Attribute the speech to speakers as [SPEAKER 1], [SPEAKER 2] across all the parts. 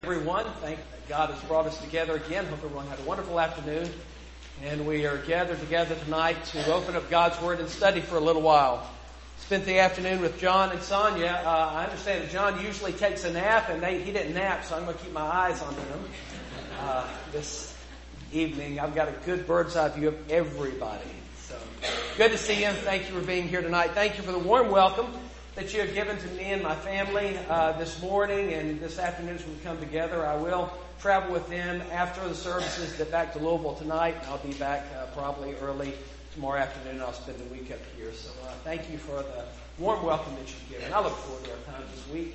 [SPEAKER 1] Everyone, thank God has brought us together again. Hope everyone had a wonderful afternoon. And we are gathered together tonight to open up God's Word and study for a little while. Spent the afternoon with John and Sonia. I understand that John usually takes a nap, and he didn't nap, so I'm going to keep my eyes on him. This evening, I've got a good bird's eye view of everybody. So good to see you. Thank you for being here tonight. Thank you for the warm welcome that you have given to me and my family this morning and this afternoon as we come together. I will travel with them after the services back to Louisville tonight, and I'll be back probably early tomorrow afternoon. I'll spend the week up here. So thank you for the warm welcome that you've given. I look forward to our time this week.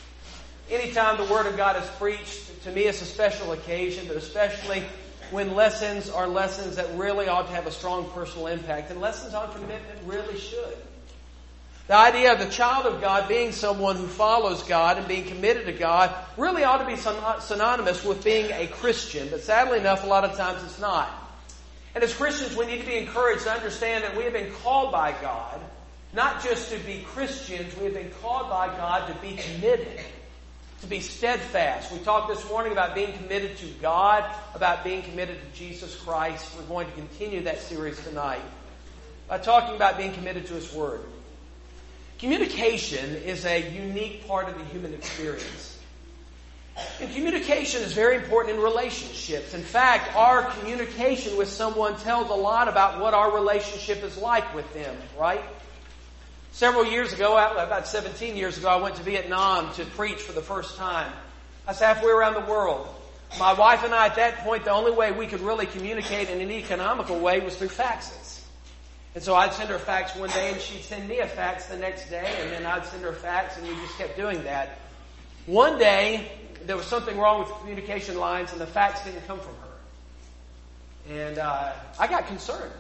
[SPEAKER 1] Anytime the Word of God is preached, to me it's a special occasion, but especially when lessons are lessons that really ought to have a strong personal impact. And lessons on commitment really should. The idea of the child of God being someone who follows God and being committed to God really ought to be synonymous with being a Christian. But sadly enough, a lot of times it's not. And as Christians, we need to be encouraged to understand that we have been called by God, not just to be Christians, we have been called by God to be committed, to be steadfast. We talked this morning about being committed to God, about being committed to Jesus Christ. We're going to continue that series tonight by talking about being committed to His Word. Communication is a unique part of the human experience. And communication is very important in relationships. In fact, our communication with someone tells a lot about what our relationship is like with them, right? Several years ago, about 17 years ago, I went to Vietnam to preach for the first time. I was halfway around the world. My wife and I, at that point, the only way we could really communicate in an economical way was through faxes. And so I'd send her a fax one day, and she'd send me a fax the next day, and then I'd send her a fax, and we just kept doing that. One day, there was something wrong with the communication lines, and the fax didn't come from her. And I got concerned,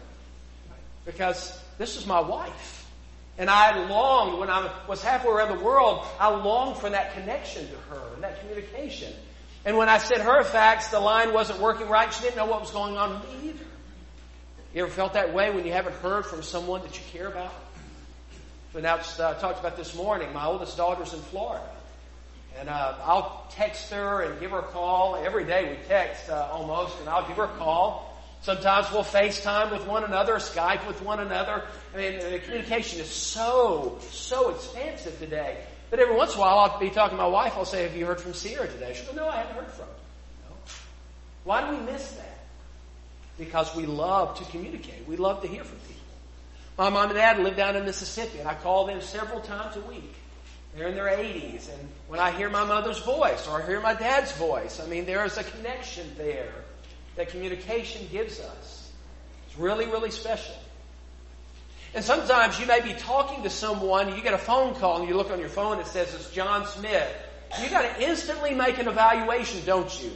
[SPEAKER 1] because this is my wife. And I longed, when I was halfway around the world, I longed for that connection to her, and that communication. And when I sent her a fax, the line wasn't working right. She didn't know what was going on with me either. You ever felt that way when you haven't heard from someone that you care about? So now I talked about this morning. My oldest daughter's in Florida. And I'll text her and give her a call. Every day we text almost, and I'll give her a call. Sometimes we'll FaceTime with one another, Skype with one another. I mean, the communication is so expansive today. But every once in a while I'll be talking to my wife. I'll say, "Have you heard from Sierra today?" She'll go, "No, I haven't heard from her." No. Why do we miss that? Because we love to communicate. We love to hear from people. My mom and dad live down in Mississippi, and I call them several times a week. They're in their 80s, and when I hear my mother's voice or I hear my dad's voice, I mean, there is a connection there that communication gives us. It's really, really special. And sometimes you may be talking to someone, you get a phone call, and you look on your phone, it says it's John Smith. You got to instantly make an evaluation, don't you?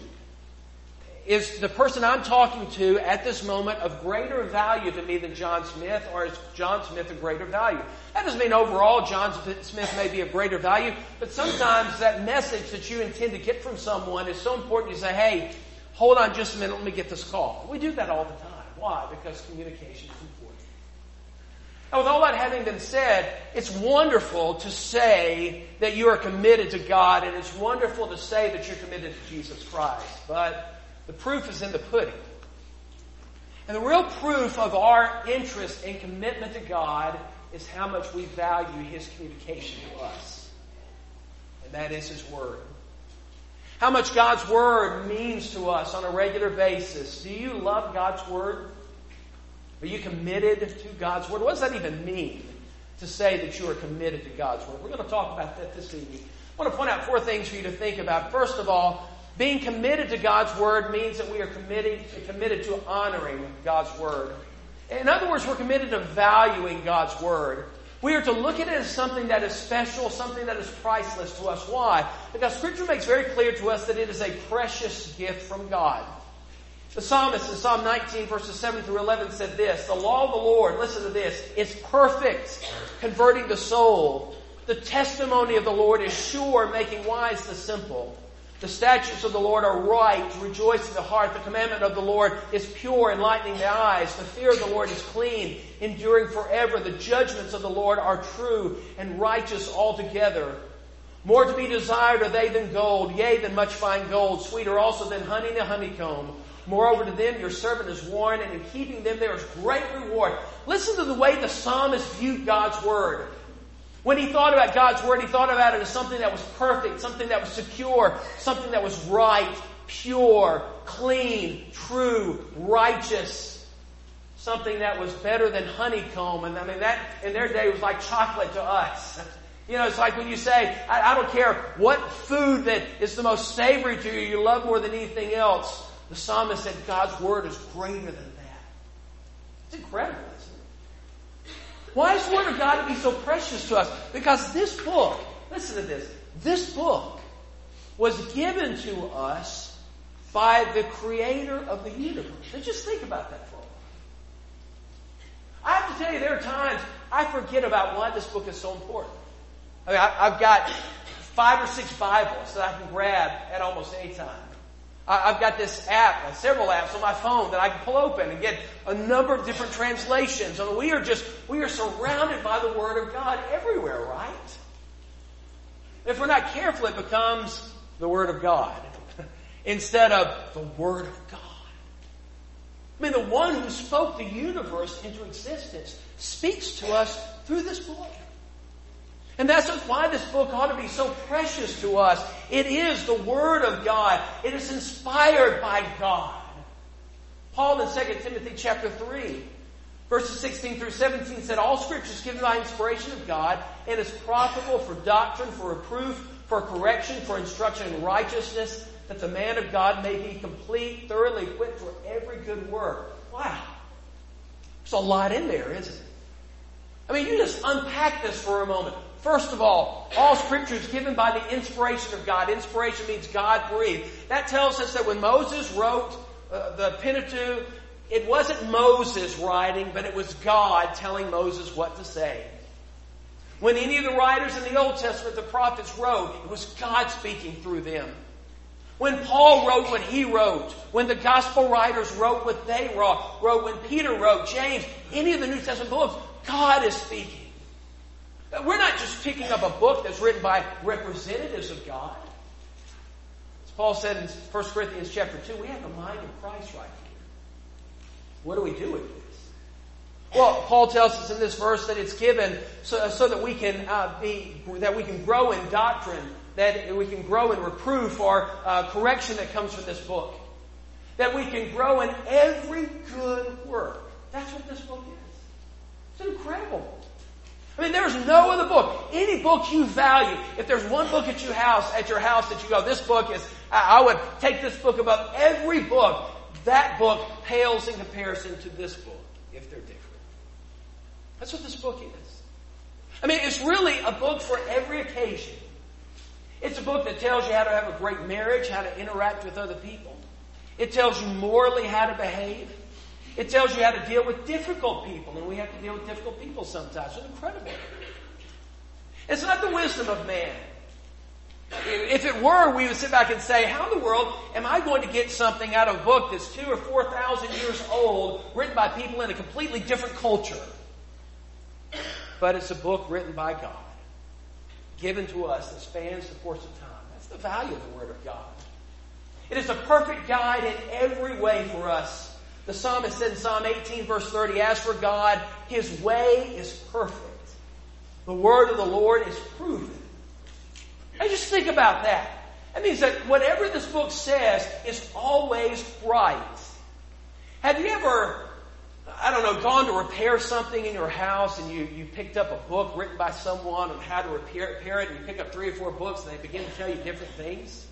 [SPEAKER 1] Is the person I'm talking to at this moment of greater value to me than John Smith, or is John Smith of greater value? That doesn't mean overall John Smith may be of greater value, but sometimes that message that you intend to get from someone is so important you say, "Hey, hold on just a minute, let me get this call." We do that all the time. Why? Because communication is important. Now, with all that having been said, it's wonderful to say that you are committed to God, and it's wonderful to say that you're committed to Jesus Christ, but the proof is in the pudding. And the real proof of our interest and commitment to God is how much we value His communication to us. And that is His Word. How much God's Word means to us on a regular basis. Do you love God's Word? Are you committed to God's Word? What does that even mean to say that you are committed to God's Word? We're going to talk about that this evening. I want to point out 4 things for you to think about. First of all, being committed to God's Word means that we are committed to honoring God's Word. In other words, we're committed to valuing God's Word. We are to look at it as something that is special, something that is priceless to us. Why? Because Scripture makes very clear to us that it is a precious gift from God. The psalmist in Psalm 19, verses 7 through 11 said this, "The law of the Lord," listen to this, "is perfect, converting the soul. The testimony of the Lord is sure, making wise the simple. The statutes of the Lord are right, rejoicing the heart. The commandment of the Lord is pure, enlightening the eyes. The fear of the Lord is clean, enduring forever. The judgments of the Lord are true and righteous altogether. More to be desired are they than gold, yea, than much fine gold, sweeter also than honey and a honeycomb. Moreover, to them your servant is warned, and in keeping them there is great reward. Listen to the way the psalmist viewed God's Word. When he thought about God's Word, he thought about it as something that was perfect, something that was secure, something that was right, pure, clean, true, righteous, something that was better than honeycomb. And I mean, that in their day was like chocolate to us. You know, it's like when you say, I don't care what food that is the most savory to you, you love more than anything else. The psalmist said God's Word is greater than that. It's incredible, isn't it? Why is the Word of God to be so precious to us? Because this book, listen to this book was given to us by the Creator of the universe. Now just think about that for a moment. I have to tell you, there are times I forget about why this book is so important. I mean, I've got 5 or 6 Bibles that I can grab at almost any time. I've got this app, several apps on my phone that I can pull open and get a number of different translations. I mean, we are surrounded by the Word of God everywhere, right? If we're not careful, it becomes the Word of God instead of the Word of God. I mean, the one who spoke the universe into existence speaks to us through this book. And that's why this book ought to be so precious to us. It is the Word of God. It is inspired by God. Paul in 2 Timothy chapter 3, verses 16 through 17 said, all Scripture is given by inspiration of God and is profitable for doctrine, for reproof, for correction, for instruction in righteousness, that the man of God may be complete, thoroughly equipped for every good work. Wow. There's a lot in there, isn't it? I mean, you just unpack this for a moment. First of all Scripture is given by the inspiration of God. Inspiration means God breathed. That tells us that when Moses wrote the Pentateuch, it wasn't Moses writing, but it was God telling Moses what to say. When any of the writers in the Old Testament, the prophets, wrote, it was God speaking through them. When Paul wrote what he wrote, when the gospel writers wrote what they wrote, when Peter wrote, James, any of the New Testament books, God is speaking. We're not just picking up a book that's written by representatives of God. As Paul said in 1 Corinthians chapter 2, we have the mind of Christ right here. What do we do with this? Well, Paul tells us in this verse that it's given so that we can grow in doctrine, that we can grow in reproof or correction that comes from this book. That we can grow in every good work. That's what this book is. It's incredible. I mean, there's no other book. Any book you value. If there's one book at your house that you go, this book is, I would take this book above every book. That book pales in comparison to this book, if they're different. That's what this book is. I mean, it's really a book for every occasion. It's a book that tells you how to have a great marriage, how to interact with other people. It tells you morally how to behave. It tells you how to deal with difficult people, and we have to deal with difficult people sometimes. It's incredible. It's not the wisdom of man. If it were, we would sit back and say, how in the world am I going to get something out of a book that's 2,000 or 4,000 years old, written by people in a completely different culture? But it's a book written by God, given to us that spans the course of time. That's the value of the Word of God. It is a perfect guide in every way for us. The psalmist said in Psalm 18, verse 30, as for God, His way is perfect. The word of the Lord is proven. And just think about that. That means that whatever this book says is always right. Have you ever, gone to repair something in your house and you picked up a book written by someone on how to repair it, and you pick up 3 or 4 books and they begin to tell you different things?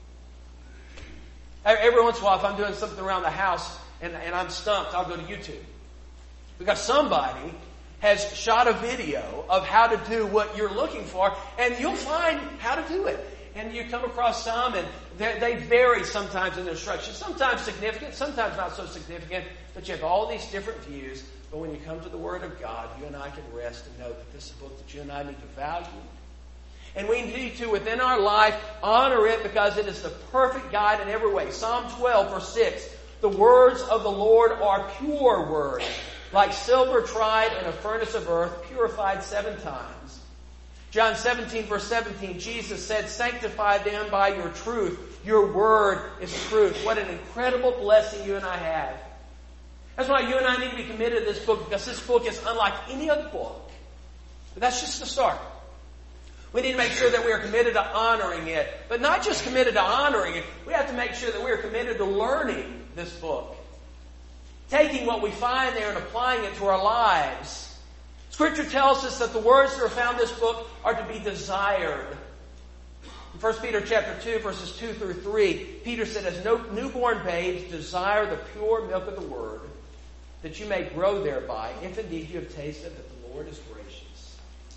[SPEAKER 1] Every once in a while, if I'm doing something around the house, and I'm stumped, I'll go to YouTube. Because somebody has shot a video of how to do what you're looking for, and you'll find how to do it. And you come across some, and they vary sometimes in the instructions. Sometimes significant, sometimes not so significant, but you have all these different views. But when you come to the Word of God, you and I can rest and know that this is a book that you and I need to value. And we need to, within our life, honor it because it is the perfect guide in every way. Psalm 12, verse 6. The words of the Lord are pure words, like silver tried in a furnace of earth, purified 7 times. John 17, verse 17, Jesus said, "Sanctify them by your truth. Your word is truth." What an incredible blessing you and I have. That's why you and I need to be committed to this book, because this book is unlike any other book. But that's just the start. We need to make sure that we are committed to honoring it. But not just committed to honoring it, we have to make sure that we are committed to learning this book. Taking what we find there and applying it to our lives. Scripture tells us that the words that are found in this book are to be desired. In 1 Peter chapter 2, verses 2 through 3, Peter said, "As newborn babes, desire the pure milk of the word, that you may grow thereby, if indeed you have tasted that the Lord is gracious."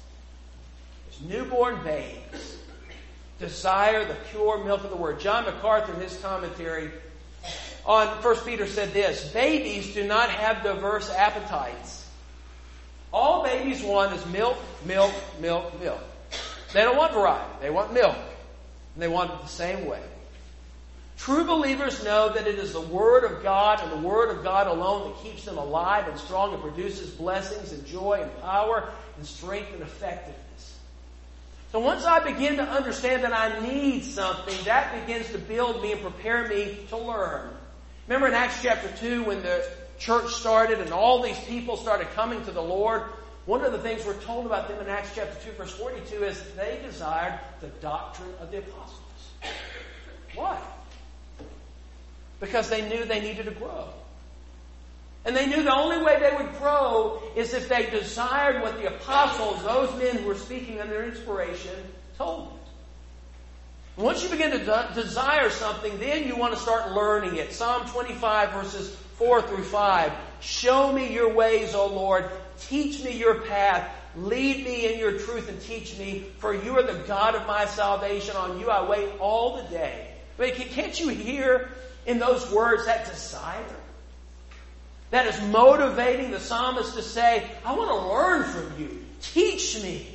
[SPEAKER 1] As newborn babes, desire the pure milk of the word. John MacArthur, in his commentary on 1 Peter, said this: "Babies do not have diverse appetites. All babies want is milk, milk, milk, milk. They don't want variety. They want milk. And they want it the same way. True believers know that it is the Word of God and the Word of God alone that keeps them alive and strong and produces blessings and joy and power and strength and effectiveness." So once I begin to understand that I need something, that begins to build me and prepare me to learn. Remember in Acts chapter 2 when the church started and all these people started coming to the Lord, one of the things we're told about them in Acts chapter 2 verse 42 is they desired the doctrine of the apostles. Why? Because they knew they needed to grow. And they knew the only way they would grow is if they desired what the apostles, those men who were speaking under inspiration, told them. And once you begin to desire something, then you want to start learning it. Psalm 25 verses 4 through 5. "Show me your ways, O Lord. Teach me your path. Lead me in your truth and teach me. For you are the God of my salvation. On you I wait all the day." But can't you hear in those words that desire? That is motivating the psalmist to say, "I want to learn from you. Teach me.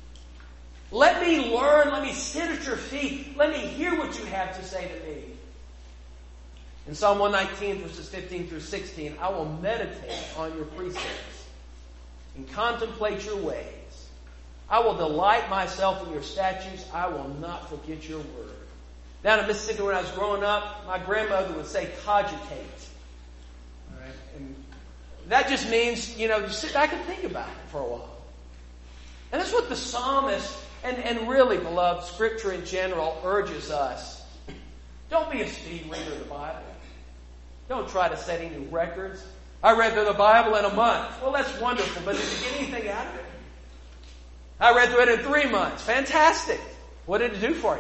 [SPEAKER 1] Let me learn. Let me sit at your feet. Let me hear what you have to say to me." In Psalm 119, verses 15 through 16, "I will meditate on your precepts and contemplate your ways. I will delight myself in your statutes. I will not forget your word." Down in Mississippi when I was growing up, my grandmother would say cogitate. All right? And that just means, you sit back and think about it for a while. And that's what the psalmist, and really, beloved, Scripture in general urges us. Don't be a speed reader of the Bible. Don't try to set any records. I read through the Bible in a month. Well, that's wonderful, but did you get anything out of it? I read through it in 3 months. Fantastic. What did it do for you?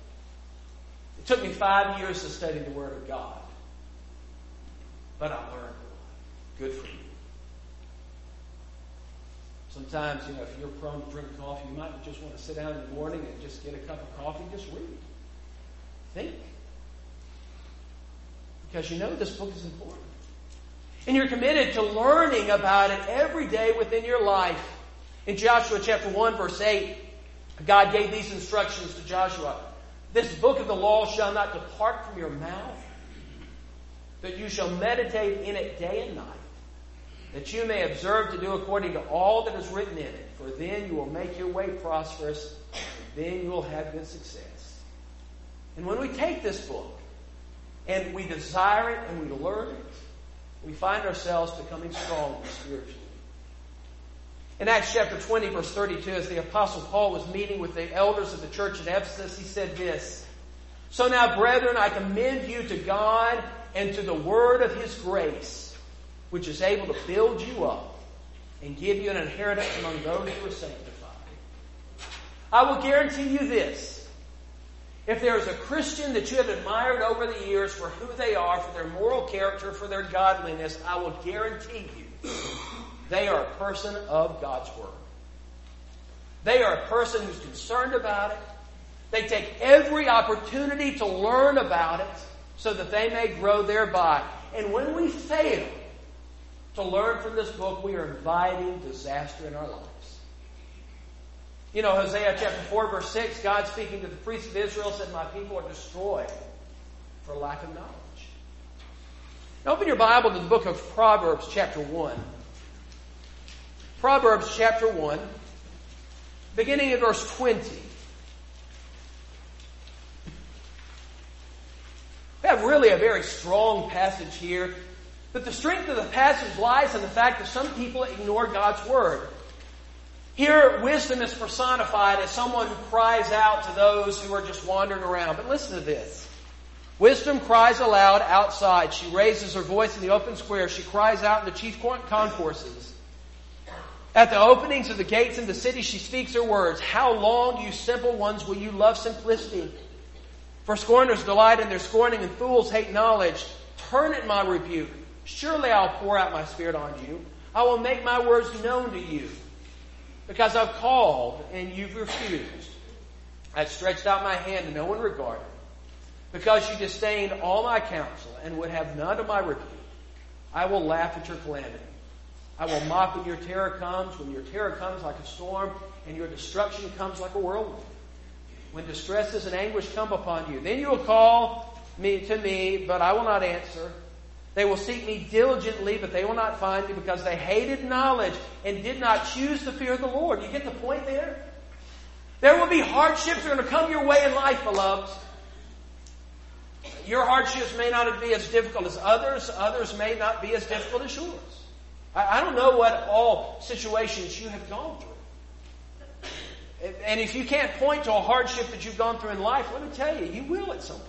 [SPEAKER 1] It took me 5 years to study the Word of God. But I learned a lot. Good for you. Sometimes, if you're prone to drink coffee, you might just want to sit down in the morning and just get a cup of coffee and just read. Think. Because this book is important. And you're committed to learning about it every day within your life. In Joshua chapter 1 verse 8, God gave these instructions to Joshua. "This book of the law shall not depart from your mouth, but you shall meditate in it day and night, that you may observe to do according to all that is written in it. For then you will make your way prosperous, and then you will have good success." And when we take this book, and we desire it, and we learn it, we find ourselves becoming stronger spiritually. In Acts chapter 20, verse 32, as the Apostle Paul was meeting with the elders of the church at Ephesus, he said this: "So now, brethren, I commend you to God and to the word of His grace, which is able to build you up and give you an inheritance among those who are sanctified." I will guarantee you this. If there is a Christian that you have admired over the years for who they are, for their moral character, for their godliness, I will guarantee you they are a person of God's Word. They are a person who's concerned about it. They take every opportunity to learn about it so that they may grow thereby. And when we fail to learn from this book, we are inviting disaster in our lives. Hosea chapter 4 verse 6, God speaking to the priests of Israel said, "My people are destroyed for lack of knowledge." Now open your Bible to the book of Proverbs chapter 1. Proverbs chapter 1. beginning at verse 20. We have really a very strong passage here. But the strength of the passage lies in the fact that some people ignore God's Word. Here, wisdom is personified as someone who cries out to those who are just wandering around. But listen to this. Wisdom cries aloud outside. She raises her voice in the open square. She cries out in the chief concourses. At the openings of the gates in the city, she speaks her words. How long, you simple ones, will you love simplicity? For scorners delight in their scorning, and fools hate knowledge. Turn at my rebuke. Surely I'll pour out my spirit on you. I will make my words known to you. Because I've called and you've refused. I've stretched out my hand and no one regarded. Because you disdained all my counsel and would have none of my rebuke. I will laugh at your calamity. I will mock when your terror comes like a storm, and your destruction comes like a whirlwind. When distresses and anguish come upon you, then you will call to me, but I will not answer. They will seek me diligently, but they will not find me, because they hated knowledge and did not choose the fear of the Lord. You get the point there? There will be hardships that are going to come your way in life, beloved. Your hardships may not be as difficult as others. Others may not be as difficult as yours. I don't know what all situations you have gone through. And if you can't point to a hardship that you've gone through in life, let me tell you, you will at some point.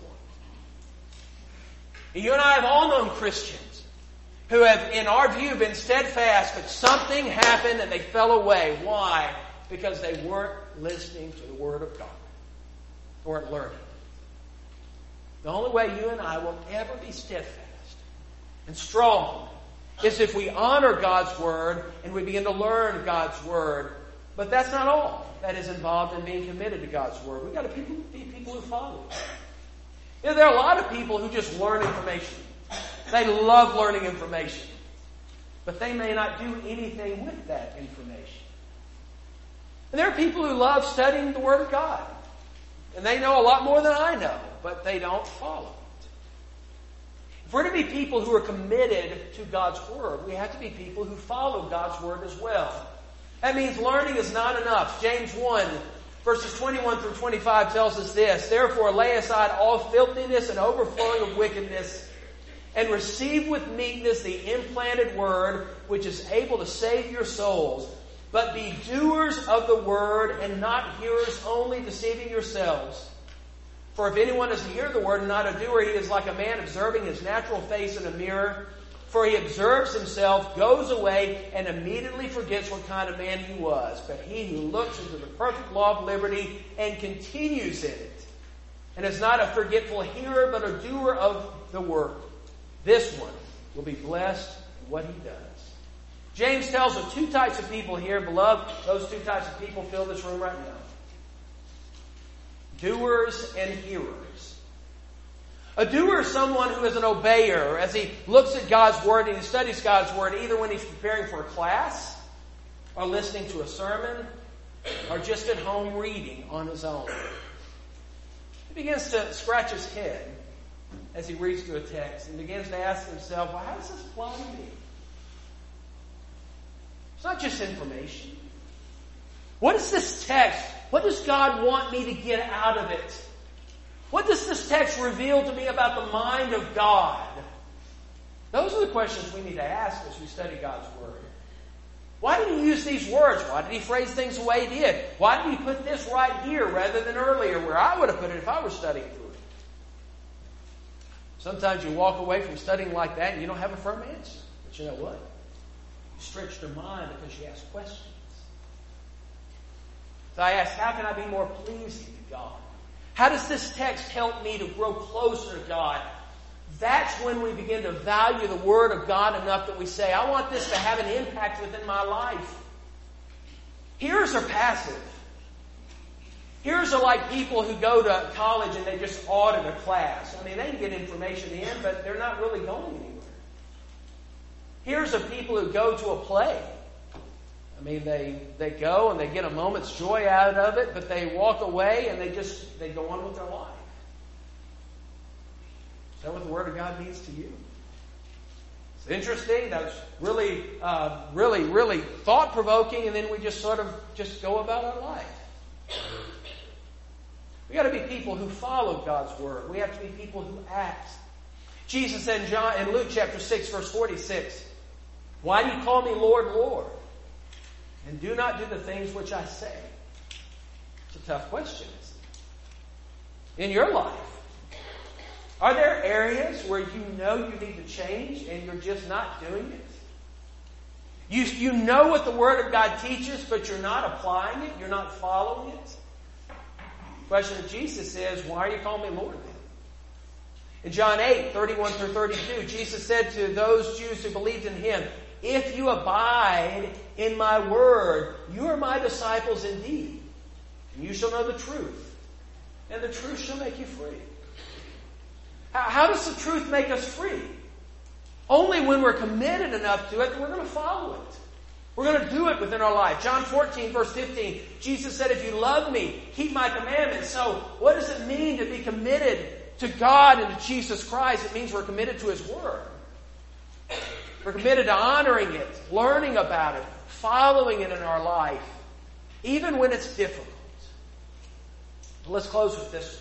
[SPEAKER 1] You and I have all known Christians who have, in our view, been steadfast, but something happened and they fell away. Why? Because they weren't listening to the Word of God. They weren't learning. The only way you and I will ever be steadfast and strong is if we honor God's Word and we begin to learn God's Word. But that's not all that is involved in being committed to God's Word. We've got to be people who follow it. You know, there are a lot of people who just learn information. They love learning information. But they may not do anything with that information. And there are people who love studying the Word of God. And they know a lot more than I know, but they don't follow it. If we're to be people who are committed to God's Word, we have to be people who follow God's Word as well. That means learning is not enough. James 1, verses 21 through 25 tells us this. Therefore lay aside all filthiness and overflowing of wickedness, and receive with meekness the implanted word, which is able to save your souls. But be doers of the word, and not hearers only, deceiving yourselves. For if anyone is to hear the word and not a doer, he is like a man observing his natural face in a mirror. For he observes himself, goes away, and immediately forgets what kind of man he was. But he who looks into the perfect law of liberty and continues in it, and is not a forgetful hearer, but a doer of the work, this one will be blessed in what he does. James tells of two types of people here, beloved. Those two types of people fill this room right now. Doers and hearers. A doer is someone who is an obeyer as he looks at God's Word and he studies God's Word, either when he's preparing for a class, or listening to a sermon, or just at home reading on his own. He begins to scratch his head as he reads through a text and begins to ask himself, well, how does this apply to me? It's not just information. What is this text? What does God want me to get out of it? What does this text reveal to me about the mind of God? Those are the questions we need to ask as we study God's Word. Why did he use these words? Why did he phrase things the way he did? Why did he put this right here rather than earlier where I would have put it if I were studying through it? Sometimes you walk away from studying like that and you don't have a firm answer. But you know what? You stretched your mind because you asked questions. So I asked, how can I be more pleasing to God? How does this text help me to grow closer to God? That's when we begin to value the Word of God enough that we say, I want this to have an impact within my life. Hearers are passive. Hearers are like people who go to college and they just audit a class. I mean, they can get information in, but they're not really going anywhere. Hearers are people who go to a play. I mean, they go and they get a moment's joy out of it, but they walk away and they go on with their life. Is that what the Word of God means to you? It's interesting. That's really thought-provoking, and then we just sort of just go about our life. We got to be people who follow God's word. We have to be people who act. Jesus said in Luke chapter 6, verse 46, "Why do you call me Lord, Lord, and do not do the things which I say?" It's a tough question, isn't it? In your life, are there areas where you know you need to change and you're just not doing it? You know what the Word of God teaches, but you're not applying it, you're not following it? The question of Jesus is, why are you calling me Lord then? In John 8, 31 through 32, Jesus said to those Jews who believed in Him, "If you abide in my word, you are my disciples indeed, and you shall know the truth, and the truth shall make you free." How does the truth make us free? Only when we're committed enough to it that we're going to follow it. We're going to do it within our life. John 14, verse 15, Jesus said, "If you love me, keep my commandments." So what does it mean to be committed to God and to Jesus Christ? It means we're committed to His Word. We're committed to honoring it, learning about it, following it in our life, even when it's difficult. Let's close with this.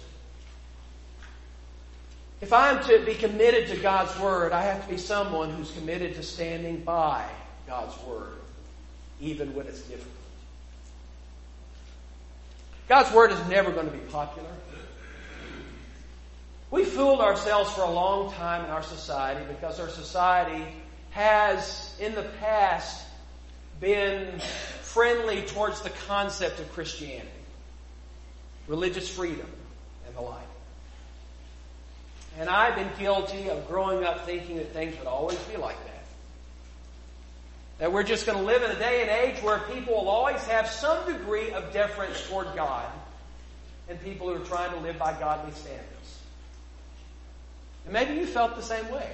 [SPEAKER 1] If I'm to be committed to God's Word, I have to be someone who's committed to standing by God's Word, even when it's difficult. God's Word is never going to be popular. We fooled ourselves for a long time in our society because our society has, in the past, been friendly towards the concept of Christianity, religious freedom, and the like. And I've been guilty of growing up thinking that things would always be like that. That we're just going to live in a day and age where people will always have some degree of deference toward God and people who are trying to live by godly standards. And maybe you felt the same way.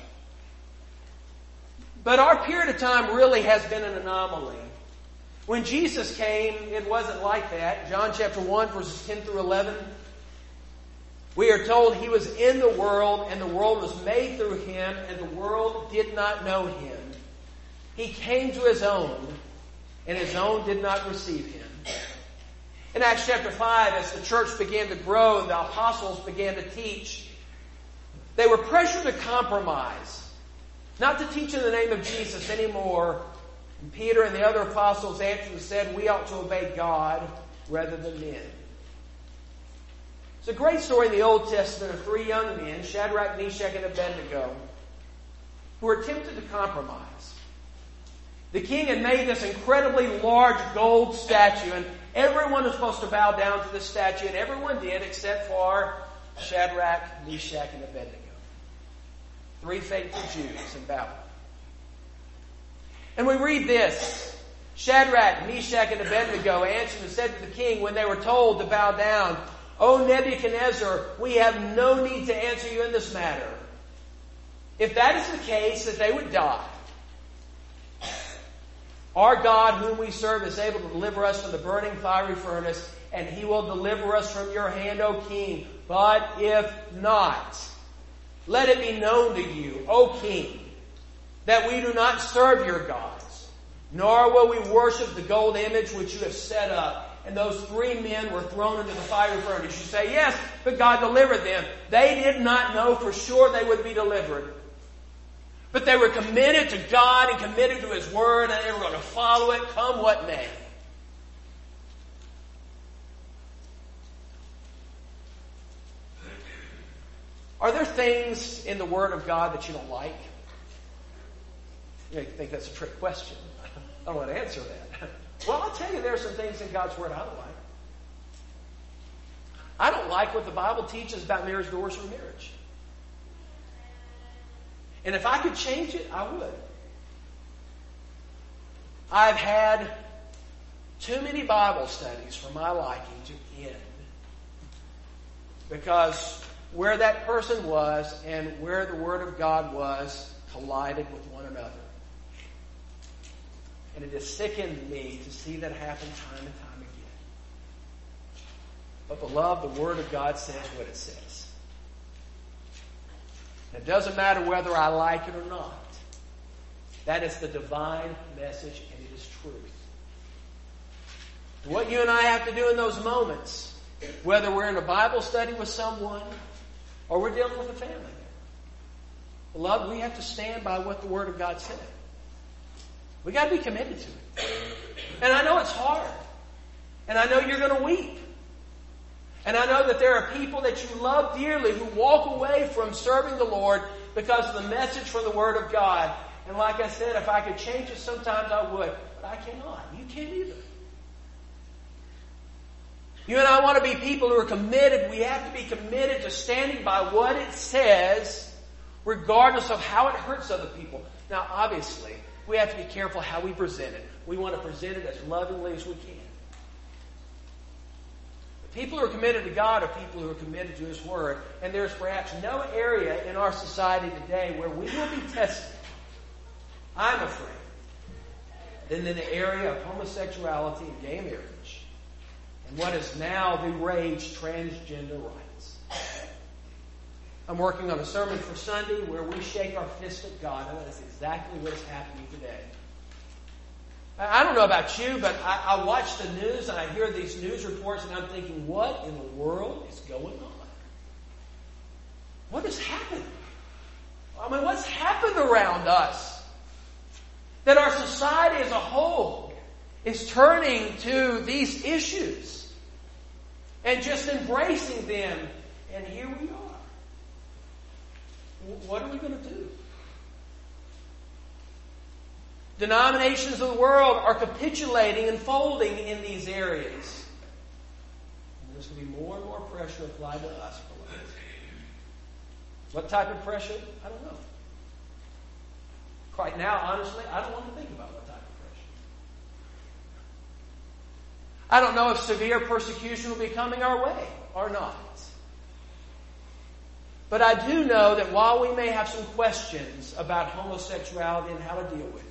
[SPEAKER 1] But our period of time really has been an anomaly. When Jesus came, it wasn't like that. John chapter 1, verses 10 through 11. We are told He was in the world, and the world was made through Him, and the world did not know Him. He came to His own, and His own did not receive Him. In Acts chapter 5, as the church began to grow and the apostles began to teach, they were pressured to compromise, not to teach in the name of Jesus anymore. And Peter and the other apostles answered and said, "We ought to obey God rather than men." It's a great story in the Old Testament of three young men, Shadrach, Meshach, and Abednego, who were tempted to compromise. The king had made this incredibly large gold statue, and everyone was supposed to bow down to the statue, and everyone did except for Shadrach, Meshach, and Abednego. Three faithful Jews in Babylon. And we read this. Shadrach, Meshach, and Abednego answered and said to the king when they were told to bow down, "O Nebuchadnezzar, we have no need to answer you in this matter." If that is the case, that they would die. Our God, whom we serve, is able to deliver us from the burning fiery furnace, and He will deliver us from your hand, O king. But if not, let it be known to you, O king, that we do not serve your gods, nor will we worship the gold image which you have set up. And those three men were thrown into the fiery furnace. You say, yes, but God delivered them. They did not know for sure they would be delivered. But they were committed to God and committed to His Word, and they were going to follow it, come what may. Are there things in the Word of God that you don't like? You think that's a trick question. I don't want to answer that. Well, I'll tell you there are some things in God's Word I don't like. I don't like what the Bible teaches about marriage, divorce, or marriage. And if I could change it, I would. I've had too many Bible studies for my liking to end. Because where that person was and where the Word of God was collided with one another. And it has sickened me to see that happen time and time again. But beloved, the Word of God says what it says. It doesn't matter whether I like it or not. That is the divine message, and it is truth. What you and I have to do in those moments, whether we're in a Bible study with someone or we're dealing with a family member, beloved, we have to stand by what the Word of God said. We got to be committed to it. And I know it's hard. And I know you're going to weep. And I know that there are people that you love dearly who walk away from serving the Lord because of the message from the Word of God. And like I said, if I could change it sometimes I would. But I cannot. You can't either. You and I want to be people who are committed. We have to be committed to standing by what it says, regardless of how it hurts other people. Now, obviously, we have to be careful how we present it. We want to present it as lovingly as we can. The people who are committed to God are people who are committed to His Word. And there's perhaps no area in our society today where we will be tested, I'm afraid, than in the area of homosexuality and gay marriage. And what is now the rage, transgender rights. I'm working on a sermon for Sunday where we shake our fist at God, and that's exactly what is happening today. I don't know about you, but I watch the news and I hear these news reports and I'm thinking, what in the world is going on? What has happened? I mean, what's happened around us? That our society as a whole is turning to these issues and just embracing them. And here we are. What are we going to do? Denominations of the world are capitulating and folding in these areas. And there's going to be more and more pressure applied to us. What type of pressure? I don't know. Right now, honestly, I don't want to think about what type of pressure. I don't know if severe persecution will be coming our way or not. But I do know that while we may have some questions about homosexuality and how to deal with it,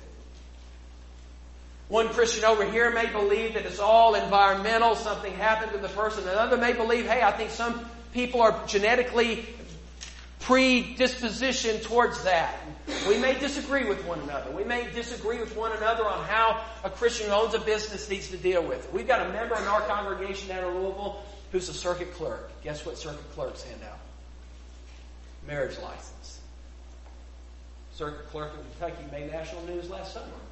[SPEAKER 1] one Christian over here may believe that it's all environmental, something happened to the person. Another may believe, hey, I think some people are genetically predispositioned towards that. We may disagree with one another. We may disagree with one another on how a Christian who owns a business needs to deal with it. We've got a member in our congregation down in Louisville who's a circuit clerk. Guess what circuit clerks hand out? Marriage license. Circuit clerk in Kentucky made national news last summer, remember?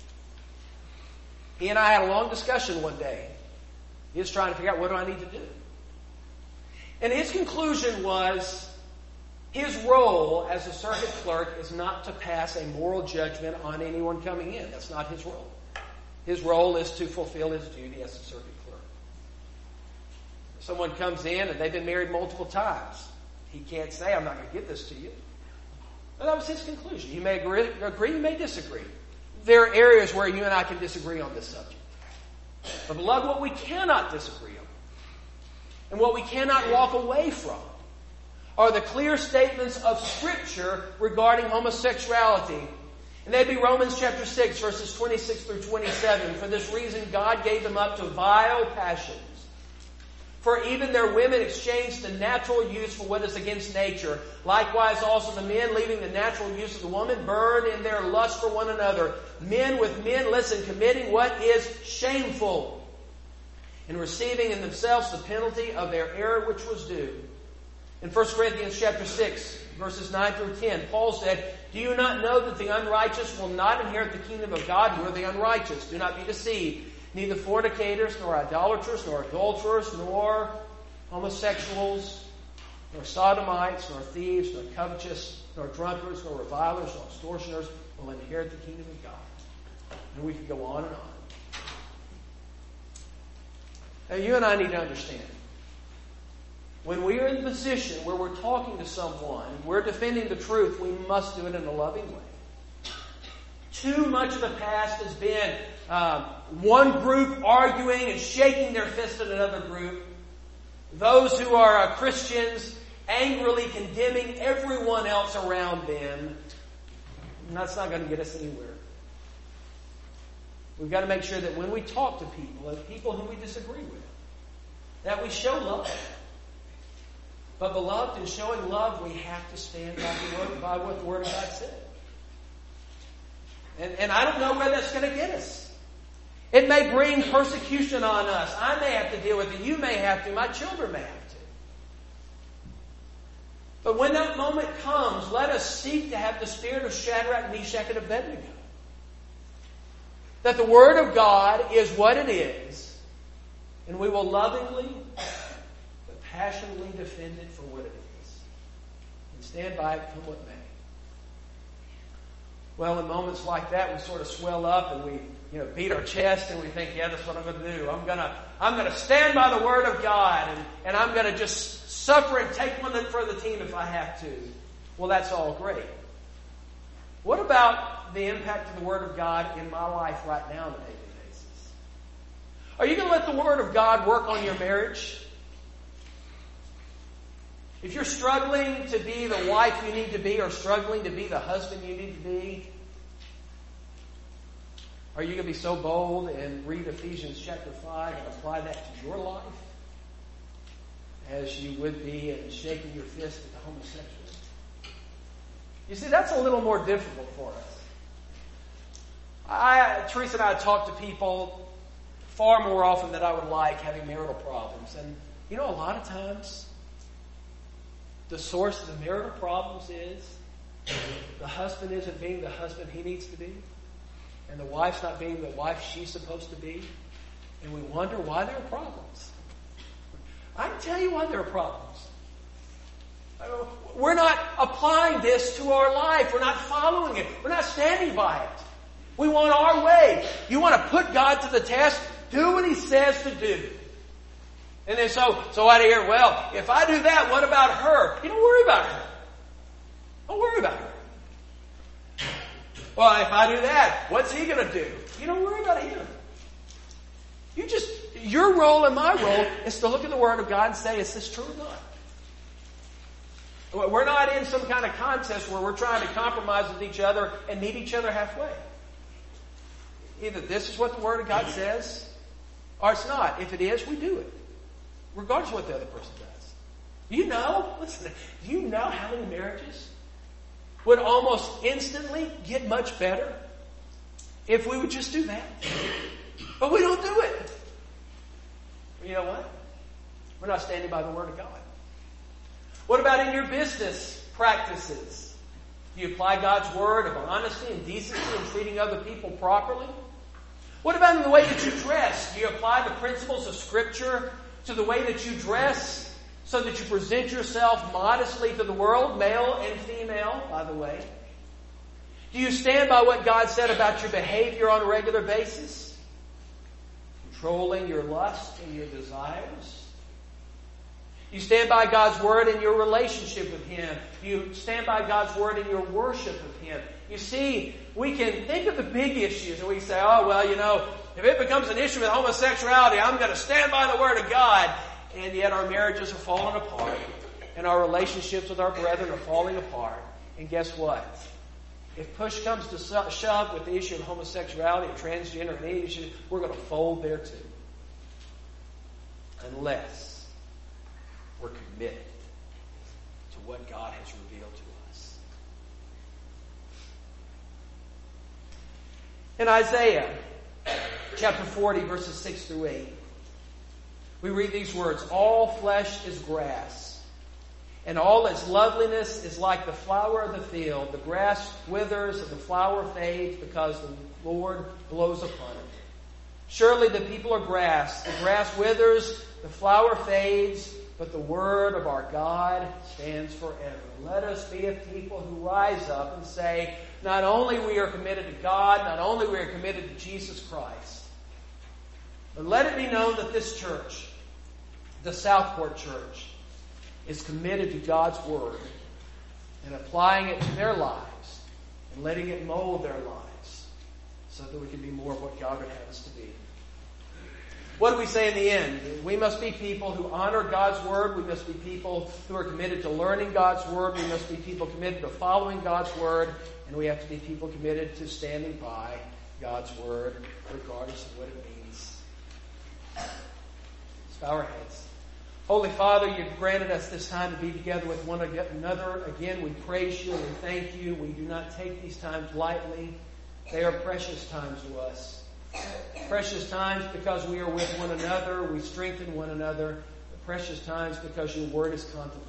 [SPEAKER 1] He and I had a long discussion one day. He was trying to figure out, what do I need to do? And his conclusion was, his role as a circuit clerk is not to pass a moral judgment on anyone coming in. That's not his role. His role is to fulfill his duty as a circuit clerk. If someone comes in and they've been married multiple times, he can't say, I'm not going to give this to you. And that was his conclusion. You may agree, you may disagree. There are areas where you and I can disagree on this subject. But beloved, what we cannot disagree on, and what we cannot walk away from, are the clear statements of Scripture regarding homosexuality. And they'd be Romans chapter 6, verses 26 through 27. For this reason, God gave them up to vile passions. For even their women exchanged the natural use for what is against nature. Likewise also the men, leaving the natural use of the woman, burned in their lust for one another. Men with men, listen, committing what is shameful, and receiving in themselves the penalty of their error which was due. In 1 Corinthians chapter 6, verses 9 through 10, Paul said, Do you not know that the unrighteous will not inherit the kingdom of God? Who are the unrighteous? Do not be deceived. Neither fornicators, nor idolaters, nor adulterers, nor homosexuals, nor sodomites, nor thieves, nor covetous, nor drunkards, nor revilers, nor extortioners will inherit the kingdom of God. And we could go on and on. Now you and I need to understand, when we are in the position where we're talking to someone, we're defending the truth, we must do it in a loving way. Too much of the past has been one group arguing and shaking their fist at another group. Those who are Christians angrily condemning everyone else around them. And that's not going to get us anywhere. We've got to make sure that when we talk to people, and people who we disagree with, that we show love. But beloved, in showing love, we have to stand by what the Word of God said. And I don't know where that's going to get us. It may bring persecution on us. I may have to deal with it. You may have to. My children may have to. But when that moment comes, let us seek to have the spirit of Shadrach, Meshach, and Abednego. That the Word of God is what it is, and we will lovingly but passionately defend it for what it is. And stand by it come what may. Well, in moments like that, we sort of swell up and we beat our chest and we think, yeah, that's what I'm going to do. I'm going to stand by the Word of God and I'm going to just suffer and take one for the team if I have to. Well, that's all great. What about the impact of the Word of God in my life right now on a daily basis? Are you going to let the Word of God work on your marriage? If you're struggling to be the wife you need to be or struggling to be the husband you need to be, are you going to be so bold and read Ephesians chapter 5 and apply that to your life as you would be in shaking your fist at the homosexuals? You see, that's a little more difficult for us. Teresa and I talk to people far more often than I would like having marital problems. And a lot of times the source of the marital problems is the husband isn't being the husband he needs to be, and the wife's not being the wife she's supposed to be, and we wonder why there are problems. I can tell you why there are problems. We're not applying this to our life. We're not following it. We're not standing by it. We want our way. You want to put God to the test? Do what He says to do. And then so out of here, well, if I do that, what about her? You don't worry about her. Don't worry about her. Well, if I do that, what's he going to do? You don't worry about him. Your role and my role is to look at the Word of God and say, is this true or not? We're not in some kind of contest where we're trying to compromise with each other and meet each other halfway. Either this is what the Word of God says, or it's not. If it is, we do it. Regardless of what the other person does. Do you know how many marriages would almost instantly get much better if we would just do that? But we don't do it. You know what? We're not standing by the Word of God. What about in your business practices? Do you apply God's Word of honesty and decency and treating other people properly? What about in the way that you dress? Do you apply the principles of Scripture to the way that you dress so that you present yourself modestly to the world, male and female, by the way? Do you stand by what God said about your behavior on a regular basis? Controlling your lust and your desires? You stand by God's Word in your relationship with Him. You stand by God's Word in your worship of Him. You see, we can think of the big issues and we say, if it becomes an issue with homosexuality, I'm going to stand by the Word of God. And yet our marriages are falling apart. And our relationships with our brethren are falling apart. And guess what? If push comes to shove with the issue of homosexuality or transgender and any issue, we're going to fold there too. Unless we're committed to what God has revealed to us. In Isaiah chapter 40, verses 6 through 8, we read these words, "All flesh is grass, and all its loveliness is like the flower of the field. The grass withers and the flower fades because the Lord blows upon it. Surely the people are grass. The grass withers, the flower fades, but the word of our God stands forever." Let us be a people who rise up and say, not only we are committed to God, not only we are committed to Jesus Christ, but let it be known that this church, the Southport Church, is committed to God's Word and applying it to their lives and letting it mold their lives so that we can be more of what God would have us to be. What do we say in the end? We must be people who honor God's Word. We must be people who are committed to learning God's Word. We must be people committed to following God's Word. And we have to be people committed to standing by God's Word regardless of what it means. Let's bow our heads. Holy Father, you've granted us this time to be together with one another. Again, we praise you and we thank you. We do not take these times lightly. They are precious times to us. Precious times because we are with one another, we strengthen one another. Precious times because your word is contemplated.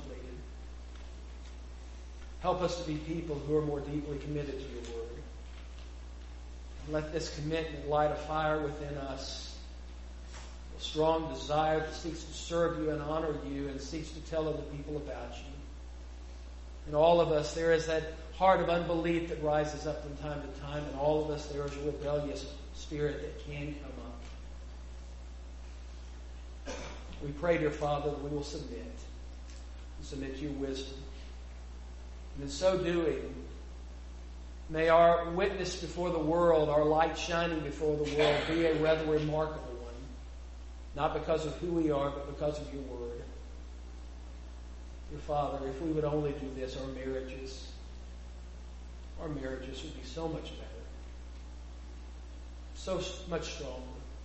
[SPEAKER 1] Help us to be people who are more deeply committed to your word. And let this commitment light a fire within us, a strong desire that seeks to serve you and honor you and seeks to tell other people about you. In all of us, there is that heart of unbelief that rises up from time to time. In all of us, there is a rebellious spirit that can come up. We pray, dear Father, that we will submit to your wisdom. And in so doing, may our witness before the world, our light shining before the world, be a rather remarkable one. Not because of who we are, but because of your word. Dear Father, if we would only do this, our marriages would be so much better. So much stronger.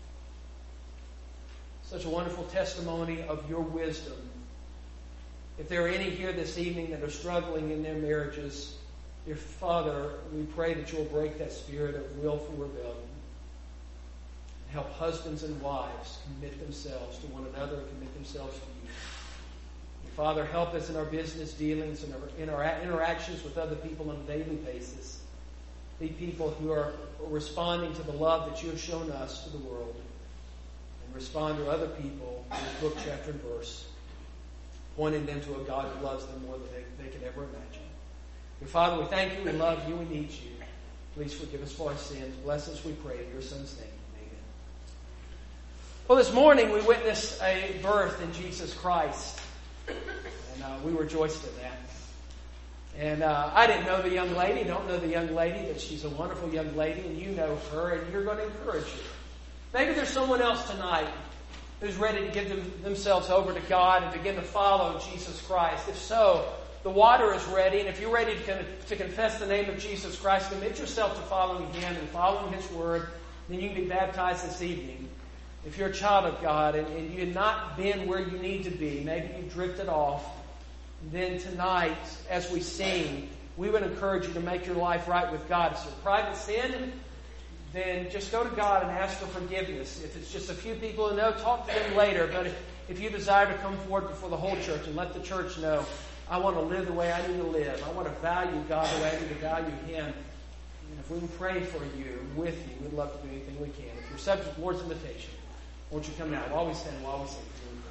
[SPEAKER 1] Such a wonderful testimony of your wisdom. If there are any here this evening that are struggling in their marriages, dear Father, we pray that you'll break that spirit of willful rebellion. And help husbands and wives commit themselves to one another and commit themselves to you. And Father, help us in our business dealings and in our interactions with other people on a daily basis. Be people who are responding to the love that you have shown us to the world. And respond to other people in this book, chapter, and verse, pointing them to a God who loves them more than they could ever imagine. Dear Father, we thank you, we love you, we need you. Please forgive us for our sins. Bless us, we pray, in your Son's name. Amen. Well, this morning we witnessed a birth in Jesus Christ. And we rejoiced in that. And I didn't know the young lady, don't know the young lady, but she's a wonderful young lady, and you know her, and you're going to encourage her. Maybe there's someone else tonight who's ready to give themselves over to God and begin to follow Jesus Christ. If so, the water is ready, and if you're ready to confess the name of Jesus Christ, commit yourself to following Him and following His Word, then you can be baptized this evening. If you're a child of God and you have not been where you need to be, maybe you've drifted off, then tonight, as we sing, we would encourage you to make your life right with God. If it's a private sin, then just go to God and ask for forgiveness. If it's just a few people who know, talk to them later. But if you desire to come forward before the whole church and let the church know, I want to live the way I need to live. I want to value God the way I need to value Him. And if we can pray for you, with you, we'd love to do anything we can. If you're subject to the Lord's invitation, won't you come now? While we stand, while we sing.